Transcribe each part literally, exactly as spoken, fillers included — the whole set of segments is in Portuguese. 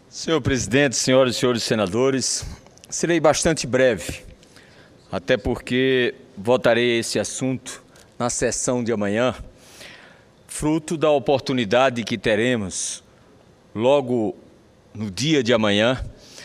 Senhor presidente, senhoras e senhores senadores, serei bastante breve, até porque votarei esse assunto na sessão de amanhã, fruto da oportunidade que teremos logo no dia de amanhã,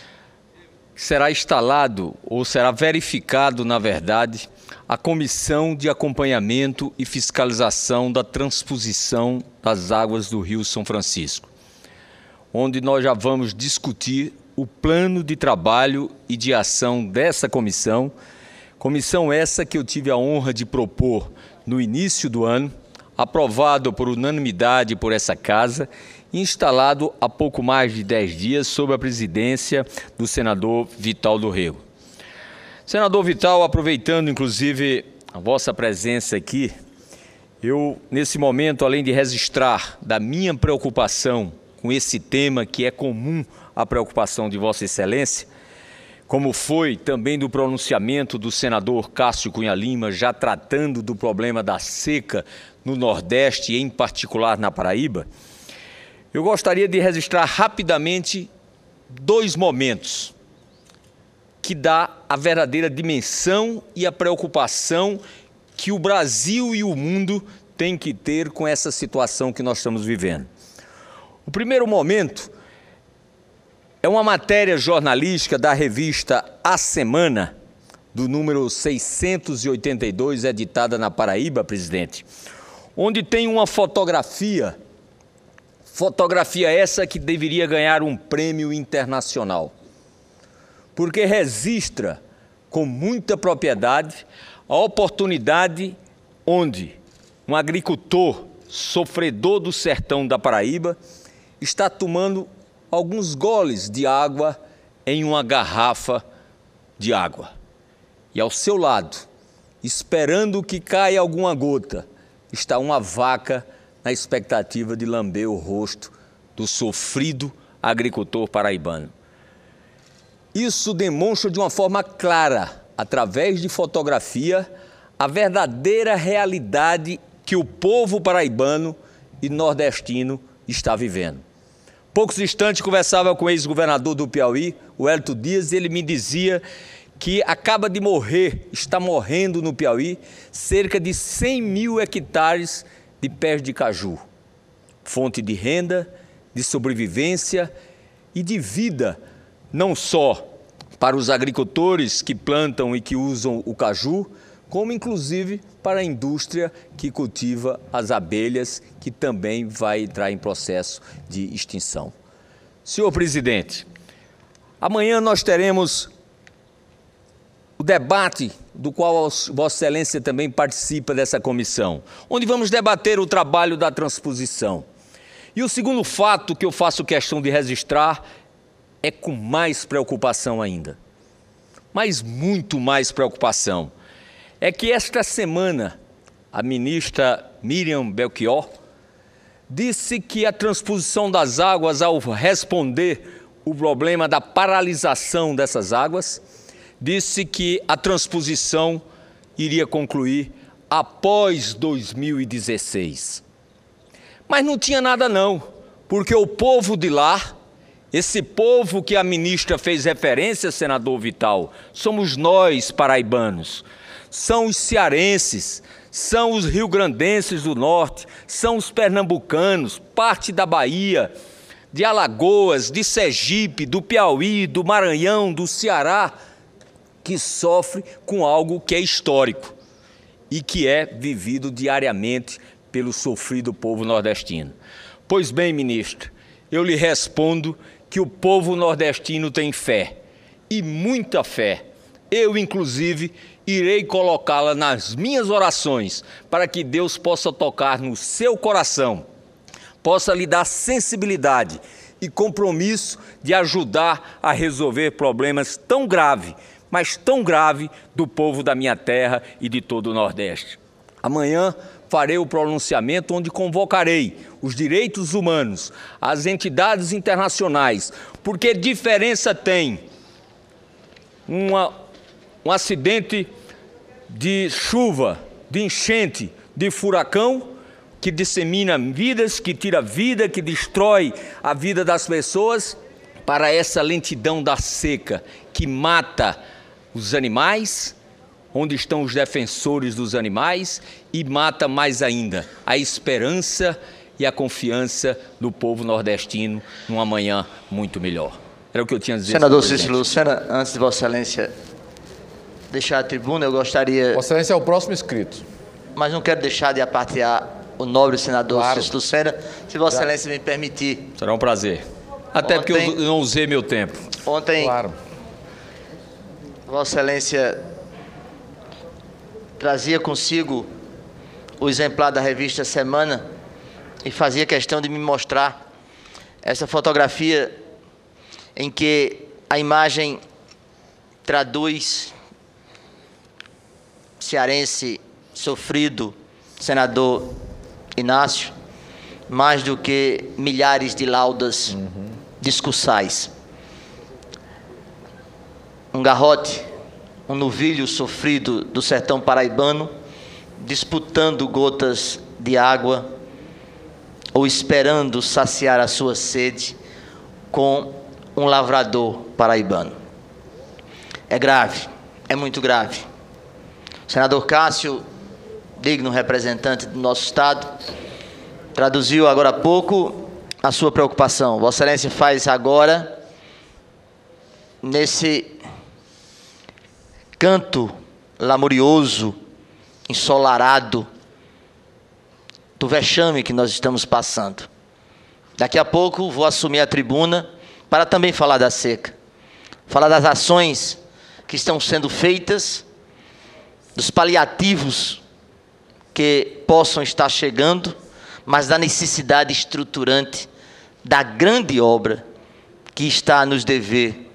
será instalado ou será verificado, na verdade, a Comissão de Acompanhamento e Fiscalização da Transposição das Águas do Rio São Francisco, onde nós já vamos discutir o plano de trabalho e de ação dessa comissão, comissão essa que eu tive a honra de propor no início do ano, aprovado por unanimidade por essa casa, e instalado há pouco mais de dez dias sob a presidência do senador Vital do Rego. Senador Vital, aproveitando inclusive a vossa presença aqui, eu nesse momento, além de registrar da minha preocupação com esse tema que é comum à preocupação de Vossa Excelência, como foi também do pronunciamento do senador Cássio Cunha Lima, já tratando do problema da seca no Nordeste e em particular na Paraíba, eu gostaria de registrar rapidamente dois momentos que dá a verdadeira dimensão e a preocupação que o Brasil e o mundo têm que ter com essa situação que nós estamos vivendo. O primeiro momento é uma matéria jornalística da revista A Semana, do número seiscentos e oitenta e dois, editada na Paraíba, presidente, onde tem uma fotografia, fotografia essa que deveria ganhar um prêmio internacional, porque registra com muita propriedade a oportunidade onde um agricultor sofredor do sertão da Paraíba está tomando alguns goles de água em uma garrafa de água. E ao seu lado, esperando que caia alguma gota, está uma vaca na expectativa de lamber o rosto do sofrido agricultor paraibano. Isso demonstra de uma forma clara, através de fotografia, a verdadeira realidade que o povo paraibano e nordestino está vivendo. Poucos instantes conversava com o ex-governador do Piauí, o Hélito Dias, e ele me dizia que acaba de morrer, está morrendo no Piauí, cerca de cem mil hectares de pés de caju, fonte de renda, de sobrevivência e de vida, não só para os agricultores que plantam e que usam o caju, como inclusive para a indústria que cultiva as abelhas, que também vai entrar em processo de extinção. Senhor presidente, amanhã nós teremos o debate do qual Vossa Excelência também participa dessa comissão, onde vamos debater o trabalho da transposição. E o segundo fato que eu faço questão de registrar é com mais preocupação ainda, mas muito mais preocupação, é que esta semana a ministra Miriam Belchior disse que a transposição das águas, ao responder o problema da paralisação dessas águas, disse que a transposição iria concluir após dois mil e dezesseis. Mas não tinha nada não, porque o povo de lá, esse povo que a ministra fez referência, senador Vital, somos nós paraibanos, são os cearenses, são os riograndenses do norte, são os pernambucanos, parte da Bahia, de Alagoas, de Sergipe, do Piauí, do Maranhão, do Ceará, que sofre com algo que é histórico e que é vivido diariamente pelo sofrido povo nordestino. Pois bem, ministro, eu lhe respondo que o povo nordestino tem fé, e muita fé. Eu, inclusive, irei colocá-la nas minhas orações para que Deus possa tocar no seu coração, possa lhe dar sensibilidade e compromisso de ajudar a resolver problemas tão graves, mas tão graves do povo da minha terra e de todo o Nordeste. Amanhã farei o pronunciamento onde convocarei os direitos humanos, as entidades internacionais, porque diferença tem uma, um acidente de chuva, de enchente, de furacão, que dissemina vidas, que tira vida, que destrói a vida das pessoas, para essa lentidão da seca que mata os animais, onde estão os defensores dos animais, e mata mais ainda a esperança e a confiança do povo nordestino num amanhã muito melhor. Era o que eu tinha a dizer. Senador Cícero Lucena, antes de Vossa Excelência deixar a tribuna, eu gostaria... Vossa Excelência é o próximo inscrito. Mas não quero deixar de apartear o nobre senador Claro. Cícero Lucena, se Vossa Excelência me permitir. Será um prazer. Até Ontem- porque eu não usei meu tempo. Ontem, Claro. Vossa Excelência trazia consigo o exemplar da revista Semana e fazia questão de me mostrar essa fotografia em que a imagem traduz cearense sofrido, senador Inácio, mais do que milhares de laudas discursais. Um garrote, um novilho sofrido do sertão paraibano, disputando gotas de água ou esperando saciar a sua sede com um lavrador paraibano. É grave, é muito grave. O senador Cássio, digno representante do nosso Estado, traduziu agora há pouco a sua preocupação. Vossa Excelência faz agora, nesse canto lamurioso, ensolarado, do vexame que nós estamos passando. Daqui a pouco vou assumir a tribuna para também falar da seca, falar das ações que estão sendo feitas, dos paliativos que possam estar chegando, mas da necessidade estruturante da grande obra que está a nos dever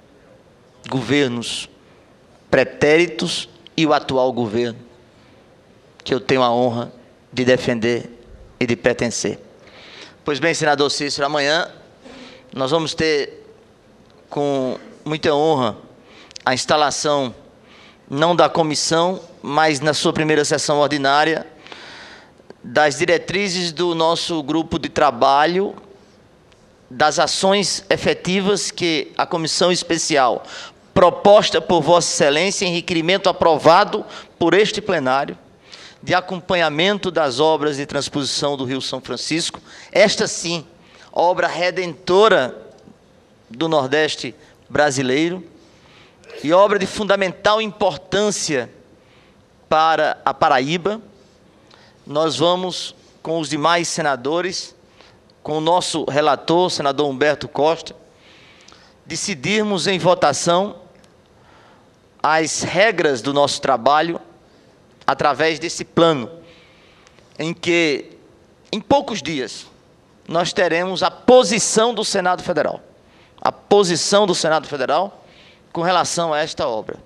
governos pretéritos e o atual governo, que eu tenho a honra de defender e de pertencer. Pois bem, senador Cícero, amanhã nós vamos ter com muita honra a instalação não da comissão, mas na sua primeira sessão ordinária, das diretrizes do nosso grupo de trabalho, das ações efetivas que a comissão especial proposta por Vossa Excelência em requerimento aprovado por este plenário, de acompanhamento das obras de transposição do Rio São Francisco, esta sim, obra redentora do Nordeste brasileiro e obra de fundamental importância para a Paraíba. Nós vamos, com os demais senadores, com o nosso relator, senador Humberto Costa, decidirmos em votação as regras do nosso trabalho através desse plano, em que, em poucos dias, nós teremos a posição do Senado Federal, a posição do Senado Federal com relação a esta obra,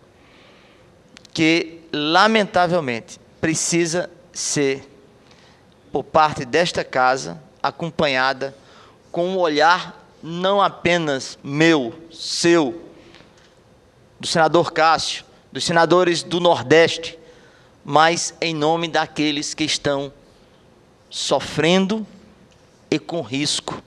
que, lamentavelmente, precisa ser, por parte desta casa, acompanhada com um olhar não apenas meu, seu, do senador Cássio, dos senadores do Nordeste, mas em nome daqueles que estão sofrendo e com risco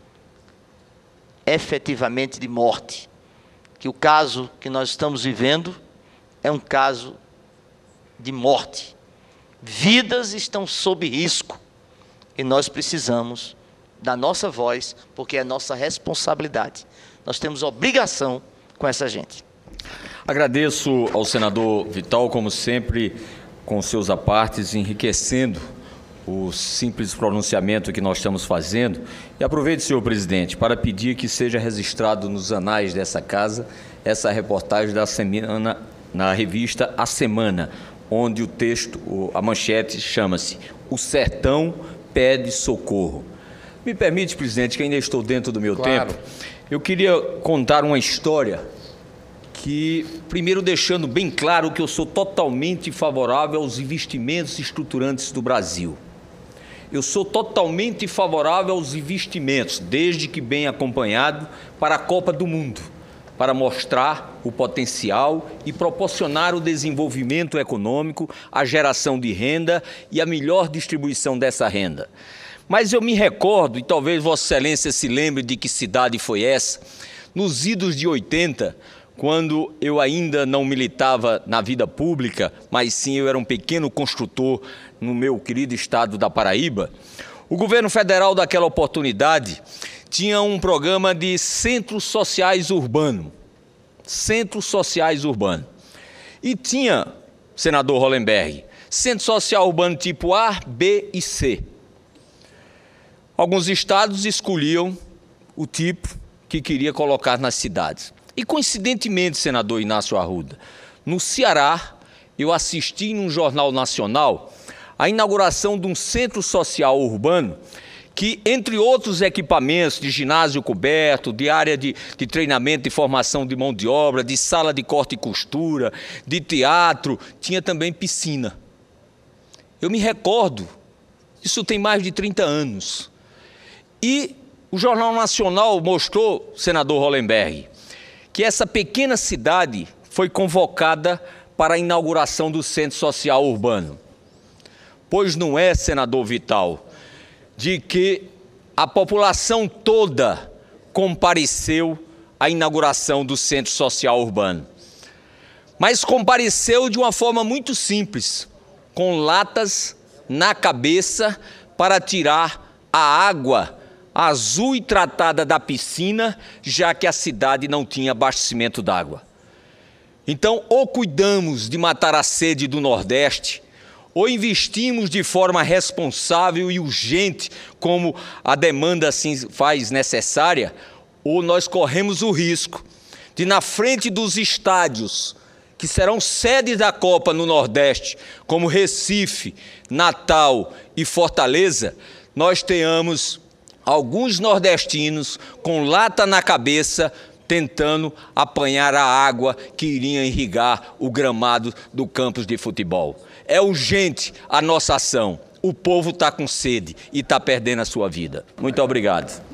efetivamente de morte. Que o caso que nós estamos vivendo é um caso de morte. Vidas estão sob risco e nós precisamos da nossa voz, porque é nossa responsabilidade. Nós temos obrigação com essa gente. Agradeço ao senador Vital, como sempre, com seus apartes, enriquecendo o simples pronunciamento que nós estamos fazendo. E aproveito, senhor presidente, para pedir que seja registrado nos anais dessa casa essa reportagem da semana, na revista A Semana, onde o texto, a manchete chama-se "O Sertão Pede Socorro". Me permite, presidente, que ainda estou dentro do meu Claro. tempo, eu queria contar uma história que, primeiro, deixando bem claro que eu sou totalmente favorável aos investimentos estruturantes do Brasil. Eu sou totalmente favorável aos investimentos, desde que bem acompanhado, para a Copa do Mundo, para mostrar o potencial e proporcionar o desenvolvimento econômico, a geração de renda e a melhor distribuição dessa renda. Mas eu me recordo, e talvez Vossa Excelência se lembre de que cidade foi essa, nos idos de oitenta, quando eu ainda não militava na vida pública, mas sim eu era um pequeno construtor no meu querido estado da Paraíba, o governo federal daquela oportunidade tinha um programa de centros sociais urbanos. Centros sociais urbanos. E tinha, senador Hollenberg, centro social urbano tipo A, B e C. Alguns estados escolhiam o tipo que queria colocar nas cidades. E, coincidentemente, senador Inácio Arruda, no Ceará, eu assisti num jornal nacional a inauguração de um centro social urbano que, entre outros equipamentos de ginásio coberto, de área de, de treinamento e formação de mão de obra, de sala de corte e costura, de teatro, tinha também piscina. Eu me recordo, isso tem mais de trinta anos. E o Jornal Nacional mostrou, senador Hollenberg, que essa pequena cidade foi convocada para a inauguração do Centro Social Urbano. Pois não é, senador Vital, de que a população toda compareceu à inauguração do Centro Social Urbano. Mas compareceu de uma forma muito simples, com latas na cabeça para tirar a água azul e tratada da piscina, já que a cidade não tinha abastecimento d'água. Então, ou cuidamos de matar a sede do Nordeste, ou investimos de forma responsável e urgente, como a demanda assim faz necessária, ou nós corremos o risco de, na frente dos estádios que serão sedes da Copa no Nordeste, como Recife, Natal e Fortaleza, nós tenhamos alguns nordestinos com lata na cabeça tentando apanhar a água que iria irrigar o gramado do campus de futebol. É urgente a nossa ação. O povo está com sede e está perdendo a sua vida. Muito obrigado.